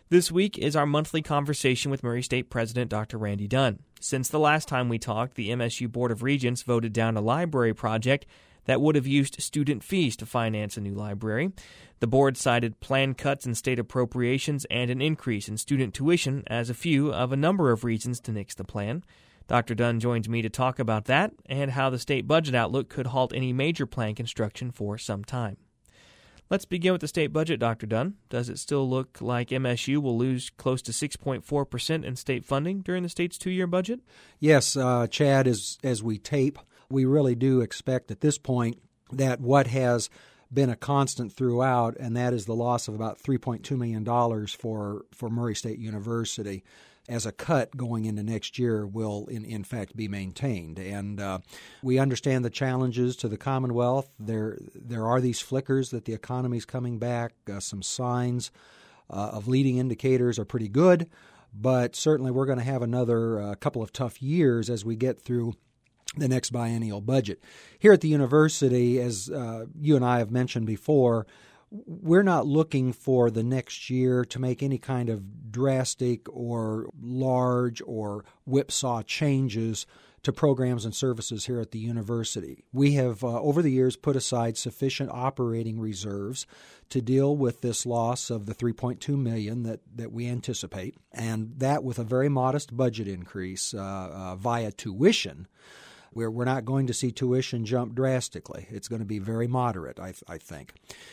This week is our monthly conversation with Murray State President Dr. Randy Dunn. Since the last time we talked, the MSU Board of Regents voted down a library project that would have used student fees to finance a new library. The board cited planned cuts in state appropriations and an increase in student tuition as a few of a number of reasons to nix the plan. Dr. Dunn joins me to talk about that and how the state budget outlook could halt any major plan construction for some time. Let's begin with the state budget, Dr. Dunn. Does it still look like MSU will lose close to 6.4% in state funding during the state's two-year budget? Yes, Chad, as we tape, we really do expect at this point that what has been a constant throughout, and that is the loss of about $3.2 million for Murray State University as a cut going into next year will in fact be maintained. And we understand the challenges to the Commonwealth. There are these flickers that the economy is coming back. Some signs of leading indicators are pretty good, but certainly we're going to have another couple of tough years as we get through the next biennial budget. Here at the university, as you and I have mentioned before, we're not looking for the next year to make any kind of drastic or large or whipsaw changes to programs and services here at the university. We have, over the years, put aside sufficient operating reserves to deal with this loss of the $3.2 million that we anticipate, and that with a very modest budget increase via tuition. We're not going to see tuition jump drastically. It's going to be very moderate, I think.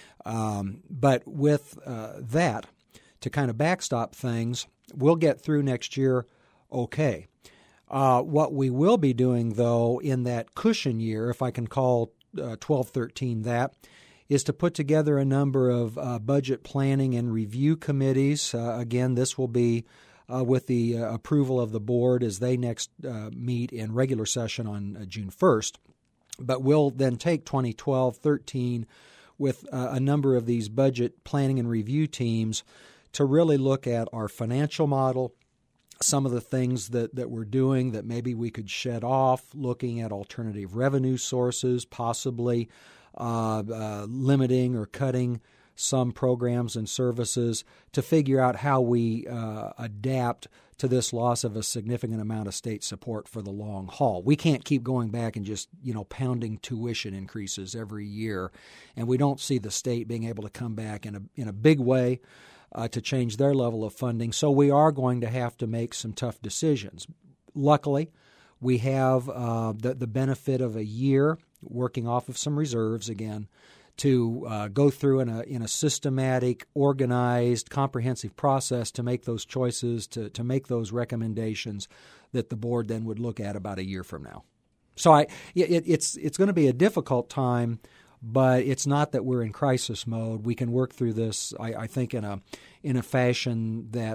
But with that, to kind of backstop things, we'll get through next year okay. What we will be doing, though, in that cushion year, if I can call 12-13 that, is to put together a number of budget planning and review committees. Again, this will be with the approval of the board as they next meet in regular session on June 1st. But we'll then take 2012-13 with a number of these budget planning and review teams to really look at our financial model, some of the things that we're doing that maybe we could shed off, looking at alternative revenue sources, possibly limiting or cutting some programs and services to figure out how we adapt to this loss of a significant amount of state support for the long haul. We can't keep going back and just, pounding tuition increases every year, and we don't see the state being able to come back in a big way to change their level of funding. So we are going to have to make some tough decisions. Luckily, we have the benefit of a year working off of some reserves again to go through in a systematic, organized, comprehensive process to make those choices, to make those recommendations that the board then would look at about a year from now. So it's going to be a difficult time, but it's not that we're in crisis mode. We can work through this, I think, in a fashion that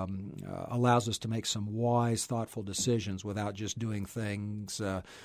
allows us to make some wise, thoughtful decisions without just doing things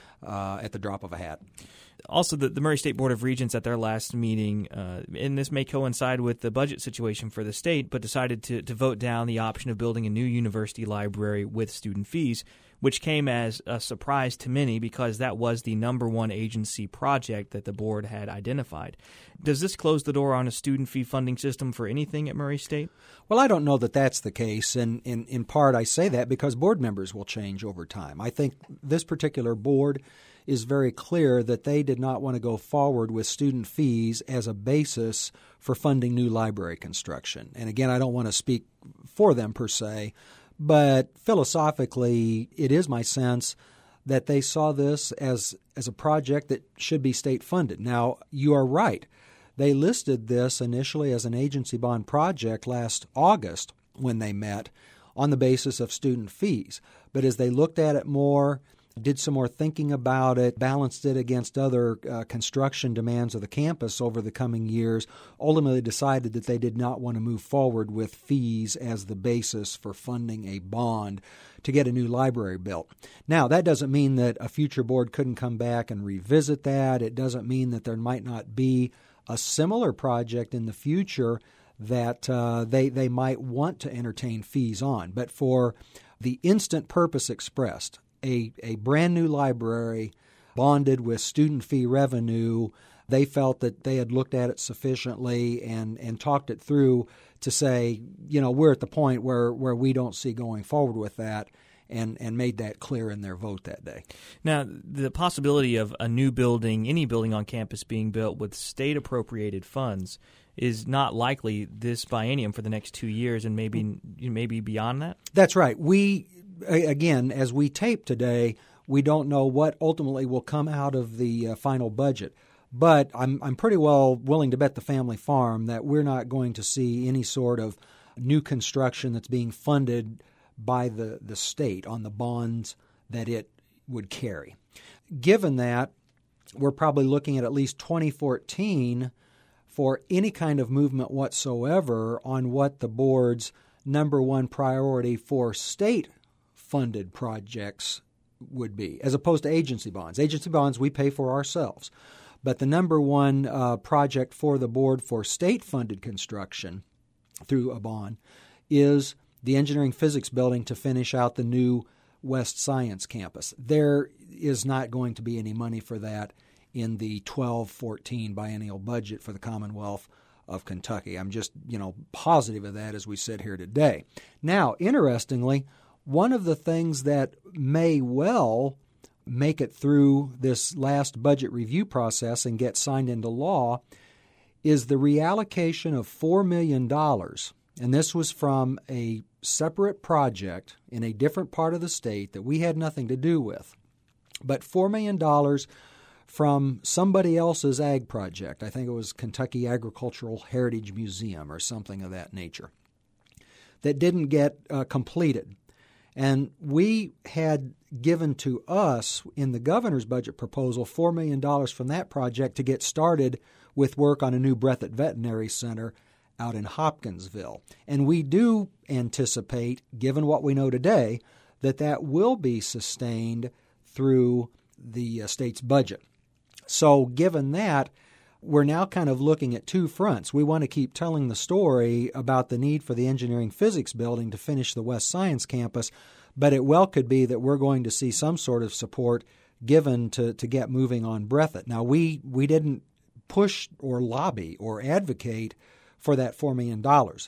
at the drop of a hat. Also, the Murray State Board of Regents at their last meeting, and this may coincide with the budget situation for the state, but decided to vote down the option of building a new university library with student fees, which came as a surprise to many because that was the number one agency project that the board had identified. Does this close the door on a student fee funding system for anything at Murray State? Well, I don't know that that's the case, and in part I say that because board members will change over time. I think this particular board is very clear that they did not want to go forward with student fees as a basis for funding new library construction. And again, I don't want to speak for them per se, but philosophically, it is my sense that they saw this as a project that should be state funded. Now, you are right. They listed this initially as an agency bond project last August when they met on the basis of student fees. But as they looked at it more, did some more thinking about it, balanced it against other construction demands of the campus over the coming years, ultimately decided that they did not want to move forward with fees as the basis for funding a bond to get a new library built. Now, that doesn't mean that a future board couldn't come back and revisit that. It doesn't mean that there might not be a similar project in the future that they might want to entertain fees on. But for the instant purpose expressed, a brand new library bonded with student fee revenue, they felt that they had looked at it sufficiently and talked it through to say, we're at the point where we don't see going forward with that, and made that clear in their vote that day. Now, the possibility of a new building, any building on campus being built with state-appropriated funds is not likely this biennium for the next 2 years, and maybe beyond that? That's right. We, again, as we tape today, we don't know what ultimately will come out of the final budget. But I'm pretty well willing to bet the family farm that we're not going to see any sort of new construction that's being funded by the state on the bonds that it would carry. Given that, we're probably looking at least 2014 for any kind of movement whatsoever on what the board's number one priority for state-funded projects would be, as opposed to agency bonds. Agency bonds we pay for ourselves. But the number one project for the board for state-funded construction through a bond is the engineering physics building to finish out the new West Science campus. There is not going to be any money for that in the 12-14 biennial budget for the Commonwealth of Kentucky. I'm just, positive of that as we sit here today. Now, interestingly, one of the things that may well make it through this last budget review process and get signed into law is the reallocation of $4 million. And this was from a separate project in a different part of the state that we had nothing to do with. But $4 million from somebody else's ag project. I think it was Kentucky Agricultural Heritage Museum or something of that nature, that didn't get completed. And we had given to us in the governor's budget proposal $4 million from that project to get started with work on a new Breathitt Veterinary Center out in Hopkinsville. And we do anticipate, given what we know today, that will be sustained through the state's budget. So given that, we're now kind of looking at two fronts. We want to keep telling the story about the need for the engineering physics building to finish the West Science campus, but it well could be that we're going to see some sort of support given to get moving on Breathitt. Now, we didn't push or lobby or advocate for that $4 million.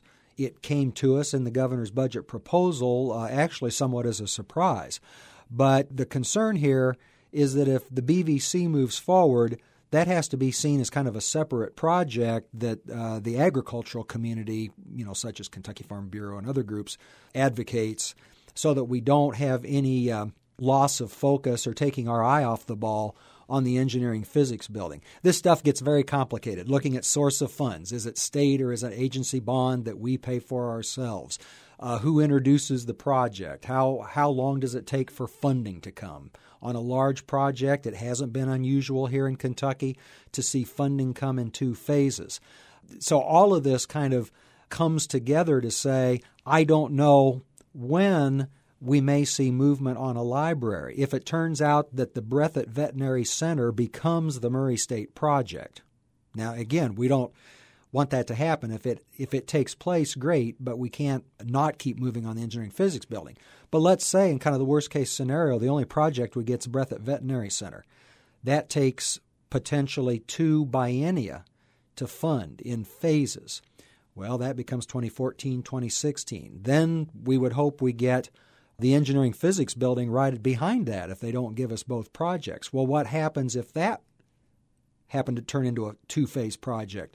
It came to us in the governor's budget proposal actually somewhat as a surprise. But the concern here is that if the BVC moves forward, that has to be seen as kind of a separate project that the agricultural community, such as Kentucky Farm Bureau and other groups, advocates, so that we don't have any loss of focus or taking our eye off the ball on the engineering physics building. This stuff gets very complicated. Looking at source of funds. Is it state or is it agency bond that we pay for ourselves? Who introduces the project? How long does it take for funding to come? On a large project, it hasn't been unusual here in Kentucky to see funding come in two phases. So all of this kind of comes together to say, I don't know when we may see movement on a library. If it turns out that the Breathitt Veterinary Center becomes the Murray State project. Now, again, we don't want that to happen. If it takes place, great, but we can't not keep moving on the engineering physics building. But let's say in kind of the worst case scenario, the only project we get is Breathitt Veterinary Center. That takes potentially 2 biennia to fund in phases. Well, that becomes 2014, 2016. Then we would hope we get the engineering physics building right behind that if they don't give us both projects. Well, what happens if that happened to turn into a 2-phase project?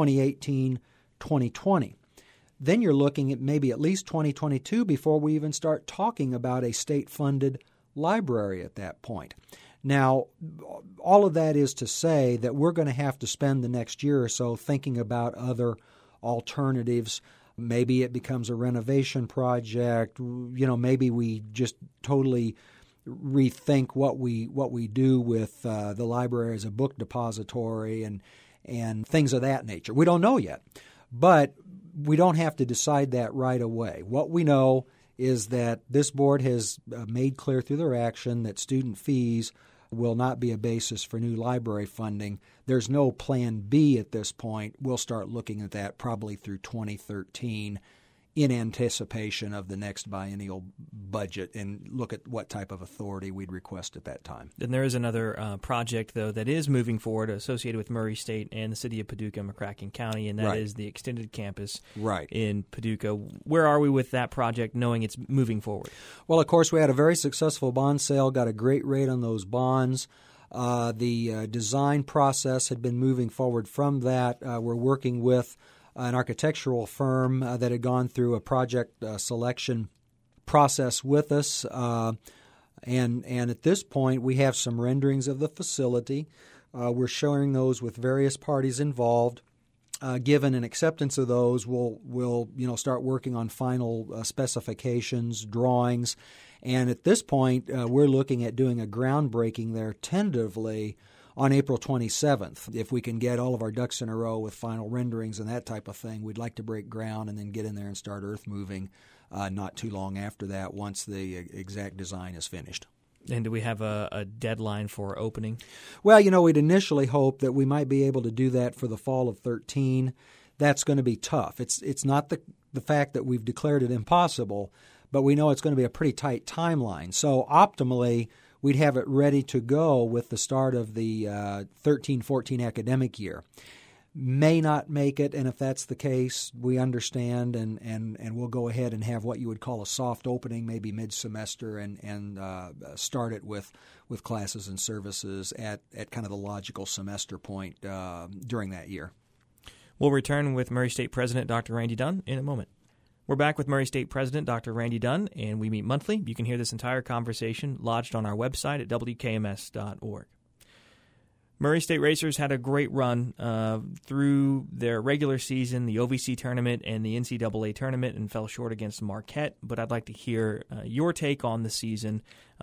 2018, 2020. Then you're looking at maybe at least 2022 before we even start talking about a state-funded library at that point. Now, all of that is to say that we're going to have to spend the next year or so thinking about other alternatives. Maybe it becomes a renovation project. Maybe we just totally rethink what we do with the library as a book depository and things of that nature. We don't know yet, but we don't have to decide that right away. What we know is that this board has made clear through their action that student fees will not be a basis for new library funding. There's no plan B at this point. We'll start looking at that probably through 2013 in anticipation of the next biennial budget and look at what type of authority we'd request at that time. And there is another project, though, that is moving forward associated with Murray State and the city of Paducah and McCracken County, and that is the extended campus in Paducah. Where are we with that project, knowing it's moving forward? Well, of course, we had a very successful bond sale, got a great rate on those bonds. The design process had been moving forward from that. We're working with an architectural firm that had gone through a project selection process with us. And at this point, we have some renderings of the facility. We're sharing those with various parties involved. Given an acceptance of those, we'll start working on final specifications, drawings. And at this point, we're looking at doing a groundbreaking there tentatively on April 27th. If we can get all of our ducks in a row with final renderings and that type of thing, we'd like to break ground and then get in there and start earth moving not too long after that once the exact design is finished. And do we have a deadline for opening? Well, we'd initially hoped that we might be able to do that for the fall of 2013. That's going to be tough. It's not the fact that we've declared it impossible, but we know it's going to be a pretty tight timeline. So optimally, we'd have it ready to go with the start of the 13-14 academic year. May not make it, and if that's the case, we understand, and we'll go ahead and have what you would call a soft opening, maybe mid-semester, and start it with classes and services at kind of the logical semester point during that year. We'll return with Murray State President Dr. Randy Dunn in a moment. We're back with Murray State President Dr. Randy Dunn, and we meet monthly. You can hear this entire conversation lodged on our website at wkms.org. Murray State Racers had a great run through their regular season, the OVC tournament, and the NCAA tournament, and fell short against Marquette. But I'd like to hear your take on the season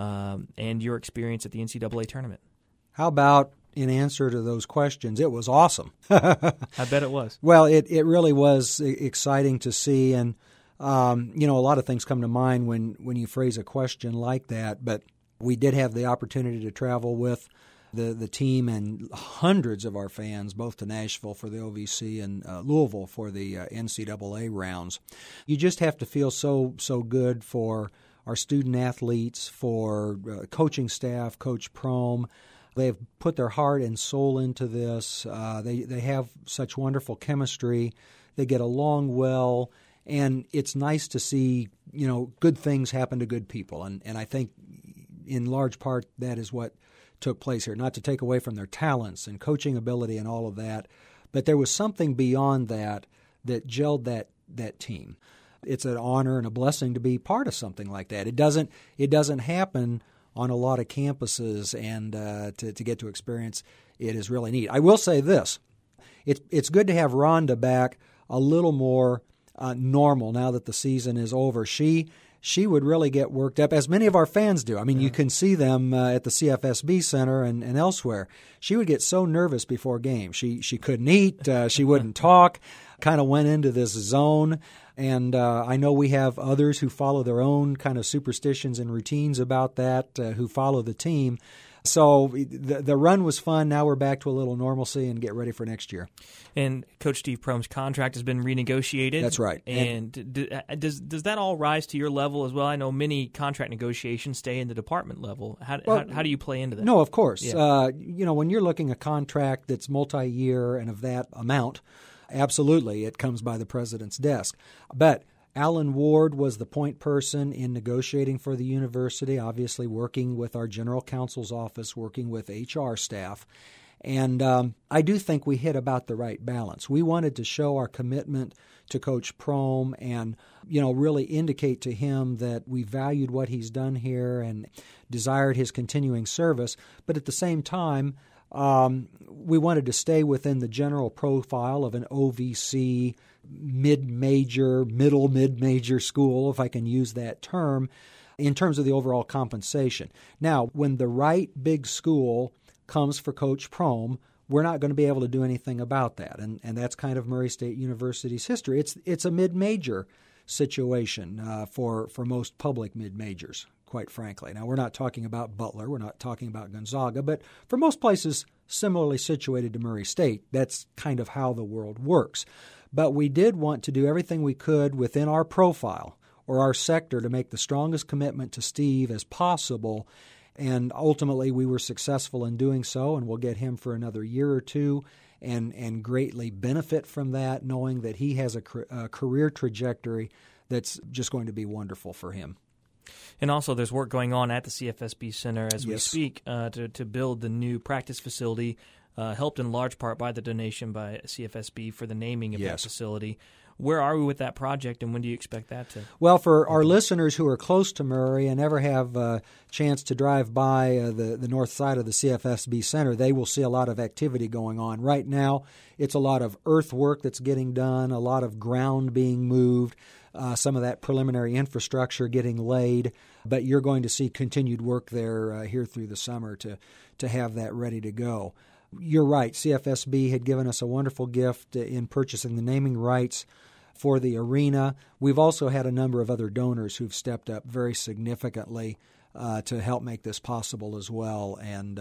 and your experience at the NCAA tournament. How about, in answer to those questions, it was awesome. I bet it was. Well, it really was exciting to see, and a lot of things come to mind when you phrase a question like that. But we did have the opportunity to travel with the team and hundreds of our fans, both to Nashville for the OVC and Louisville for the NCAA rounds. You just have to feel so good for our student athletes, for coaching staff, Coach Prohm. They've put their heart and soul into this. They have such wonderful chemistry. They get along well, and it's nice to see good things happen to good people. And I think in large part that is what took place here. Not to take away from their talents and coaching ability and all of that, but there was something beyond that gelled that team. It's an honor and a blessing to be part of something like that. It doesn't happen on a lot of campuses, and to get to experience it is really neat. I will say this. It's good to have Rhonda back a little more normal now that the season is over. She would really get worked up, as many of our fans do. I mean, you can see them at the CFSB Center and elsewhere. She would get so nervous before games. She couldn't eat. She wouldn't talk, kind of went into this zone. And I know we have others who follow their own kind of superstitions and routines about that, who follow the team. So the run was fun. Now we're back to a little normalcy and get ready for next year. And Coach Steve Prohm's contract has been renegotiated. That's right. And does that all rise to your level as well? I know many contract negotiations stay in the department level. How do you play into that? No, of course. Yeah. When you're looking at a contract that's multi-year and of that amount, absolutely it comes by the president's desk. But Alan Ward was the point person in negotiating for the university, obviously working with our general counsel's office, working with HR staff. And I do think we hit about the right balance. We wanted to show our commitment to Coach Prohm and, really indicate to him that we valued what he's done here and desired his continuing service. But at the same time, we wanted to stay within the general profile of an OVC middle mid-major school, if I can use that term, in terms of the overall compensation. Now, when the right big school comes for Coach Prohm, we're not going to be able to do anything about that. And that's kind of Murray State University's history. It's a mid-major situation for most public mid-majors, quite frankly. Now, we're not talking about Butler. We're not talking about Gonzaga. But for most places similarly situated to Murray State, that's kind of how the world works. But we did want to do everything we could within our profile or our sector to make the strongest commitment to Steve as possible. And ultimately, we were successful in doing so, and we'll get him for another year or two and greatly benefit from that, knowing that he has a career trajectory that's just going to be wonderful for him. And also there's work going on at the CFSB Center as we Yes. speak to build the new practice facility, helped in large part by the donation by CFSB for the naming of that Yes. facility. Where are we with that project, and when do you expect that to? Well, for our listeners who are close to Murray and ever have a chance to drive by the north side of the CFSB Center, they will see a lot of activity going on. Right now, it's a lot of earthwork that's getting done, a lot of ground being moved, some of that preliminary infrastructure getting laid, but you're going to see continued work there here through the summer to have that ready to go. You're right. CFSB had given us a wonderful gift in purchasing the naming rights for the arena. We've also had a number of other donors who've stepped up very significantly to help make this possible as well, and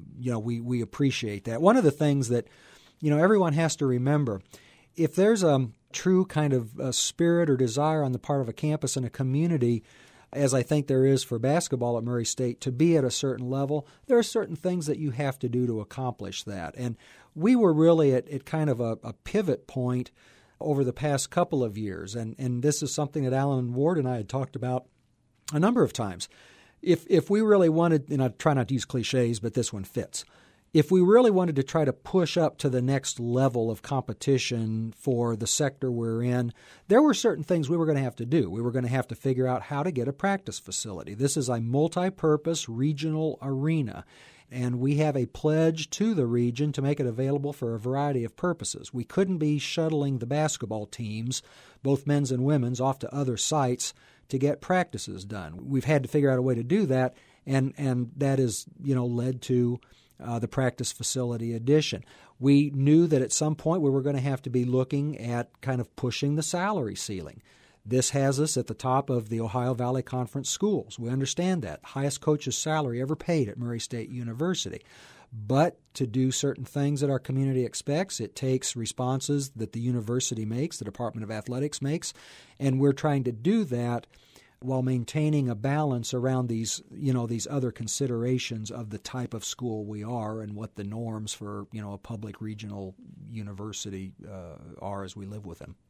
we appreciate that. One of the things that everyone has to remember, if there's a true kind of spirit or desire on the part of a campus and a community, as I think there is for basketball at Murray State, to be at a certain level, there are certain things that you have to do to accomplish that. And we were really at kind of a pivot point over the past couple of years, and this is something that Alan Ward and I had talked about a number of times. If we really wanted, and I try not to use cliches, but this one fits, if we really wanted to try to push up to the next level of competition for the sector we're in, there were certain things we were going to have to do. We were going to have to figure out how to get a practice facility. This is a multi-purpose regional arena, and we have a pledge to the region to make it available for a variety of purposes. We couldn't be shuttling the basketball teams, both men's and women's, off to other sites to get practices done. We've had to figure out a way to do that, and that has led to the practice facility addition. We knew that at some point we were going to have to be looking at kind of pushing the salary ceiling. This has us at the top of the Ohio Valley Conference schools. We understand that. Highest coach's salary ever paid at Murray State University. But to do certain things that our community expects, it takes responses that the university makes, the Department of Athletics makes, and we're trying to do that while maintaining a balance around these other considerations of the type of school we are and what the norms for, a public regional university are as we live with them.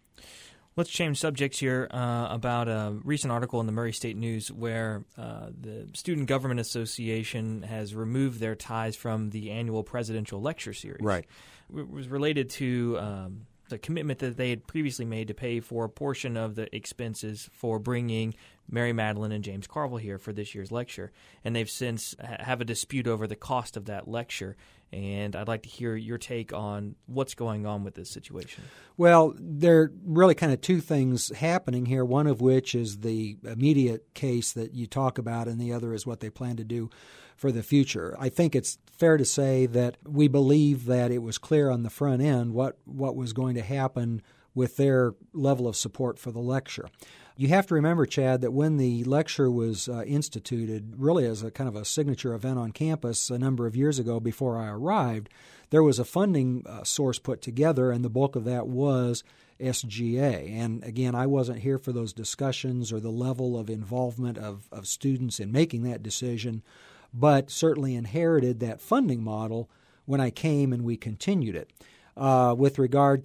Let's change subjects here about a recent article in the Murray State News where the Student Government Association has removed their ties from the annual presidential lecture series. Right. It was related to the commitment that they had previously made to pay for a portion of the expenses for bringing Mary Madeline and James Carville here for this year's lecture. And they've since have a dispute over the cost of that lecture. And I'd like to hear your take on what's going on with this situation. Well, there are really kind of two things happening here, one of which is the immediate case that you talk about, and the other is what they plan to do for the future. I think it's fair to say that we believe that it was clear on the front end what was going to happen with their level of support for the lecture. You have to remember, Chad, that when the lecture was instituted, really as a kind of a signature event on campus a number of years ago before I arrived, there was a funding source put together, and the bulk of that was SGA. And again, I wasn't here for those discussions or the level of involvement of students in making that decision, but certainly inherited that funding model when I came and we continued it. With regard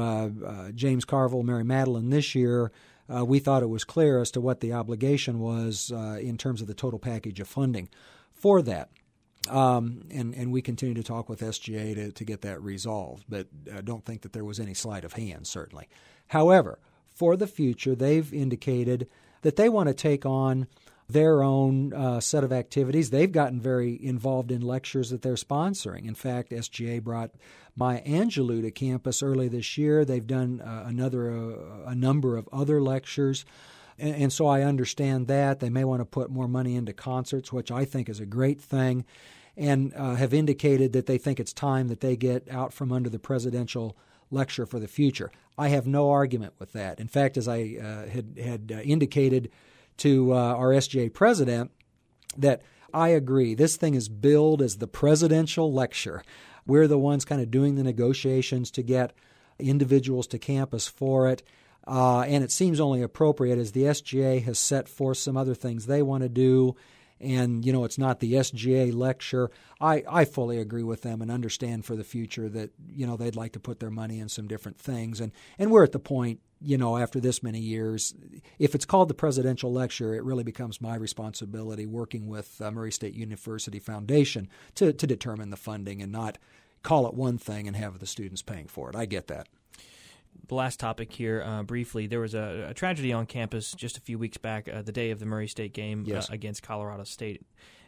to James Carville, Mary Madeline this year, we thought it was clear as to what the obligation was in terms of the total package of funding for that. And we continue to talk with SGA to get that resolved, but I don't think that there was any sleight of hand, certainly. However, for the future, they've indicated that they want to take on their own set of activities. They've gotten very involved in lectures that they're sponsoring. In fact, SGA brought Maya Angelou to campus early this year. They've done a number of other lectures. And so I understand that. They may want to put more money into concerts, which I think is a great thing, and have indicated that they think it's time that they get out from under the presidential lecture for the future. I have no argument with that. In fact, as I had indicated to our SGA president, that I agree. This thing is billed as the presidential lecture. We're the ones kind of doing the negotiations to get individuals to campus for it. And it seems only appropriate as the SGA has set forth some other things they want to do. And, it's not the SGA lecture. I fully agree with them and understand for the future that, they'd like to put their money in some different things. And we're at the point, after this many years, if it's called the presidential lecture, it really becomes my responsibility working with Murray State University Foundation to determine the funding and not call it one thing and have the students paying for it. I get that. The last topic here, briefly, there was a tragedy on campus just a few weeks back, the day of the Murray State game against Colorado State.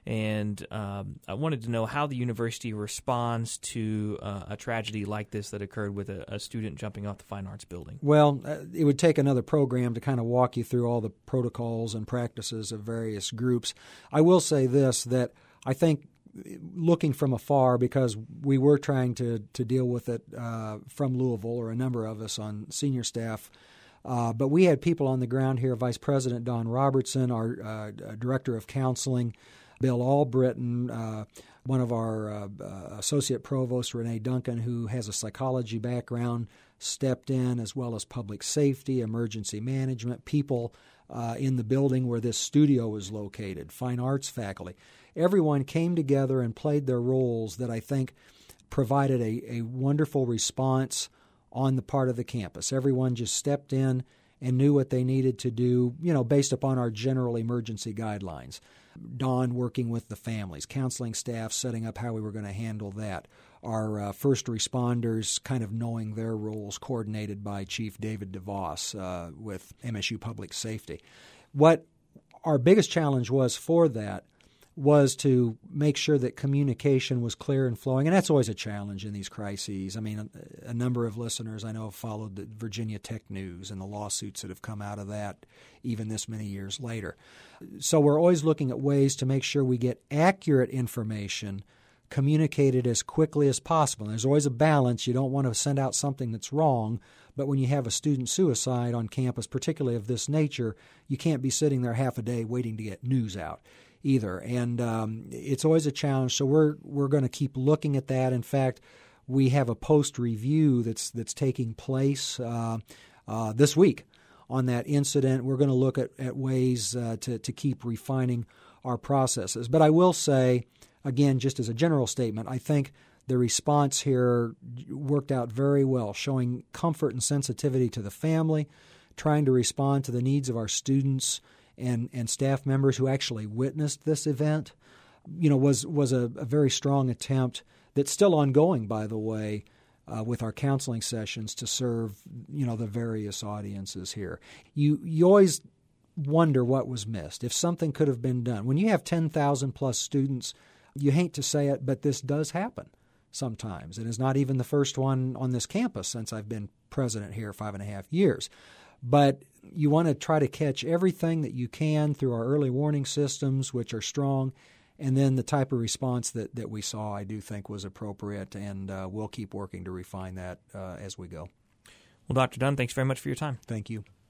And I wanted to know how the university responds to a tragedy like this that occurred with a student jumping off the Fine Arts building. Well, it would take another program to kind of walk you through all the protocols and practices of various groups. I will say this, that I think looking from afar, because we were trying to deal with it from Louisville, or a number of us on senior staff, but we had people on the ground here, Vice President Don Robertson, our Director of Counseling, Bill Albritton, one of our Associate Provost, Renee Duncan, who has a psychology background, stepped in, as well as public safety, emergency management, people in the building where this studio is located, fine arts faculty. Everyone came together and played their roles that I think provided a wonderful response on the part of the campus. Everyone just stepped in and knew what they needed to do, based upon our general emergency guidelines. Don working with the families, counseling staff setting up how we were going to handle that. Our first responders kind of knowing their roles, coordinated by Chief David DeVos with MSU Public Safety. What our biggest challenge was for that was to make sure that communication was clear and flowing, and that's always a challenge in these crises. I mean, a number of listeners I know have followed the Virginia Tech news and the lawsuits that have come out of that even this many years later. So we're always looking at ways to make sure we get accurate information communicated as quickly as possible. And there's always a balance. You don't want to send out something that's wrong, but when you have a student suicide on campus, particularly of this nature, you can't be sitting there half a day waiting to get news out either. And it's always a challenge, so we're going to keep looking at that. In fact, we have a post-review that's taking place this week on that incident. We're going to look at ways to keep refining our processes. But I will say, again, just as a general statement, I think the response here worked out very well, showing comfort and sensitivity to the family, trying to respond to the needs of our students and staff members who actually witnessed this event, was a very strong attempt that's still ongoing, by the way, with our counseling sessions to serve, the various audiences here. You always wonder what was missed, if something could have been done. When you have 10,000 plus students, you hate to say it, but this does happen sometimes. And it's not even the first one on this campus since I've been president here 5.5 years. But you want to try to catch everything that you can through our early warning systems, which are strong, and then the type of response that we saw, I do think, was appropriate, and we'll keep working to refine that as we go. Well, Dr. Dunn, thanks very much for your time. Thank you.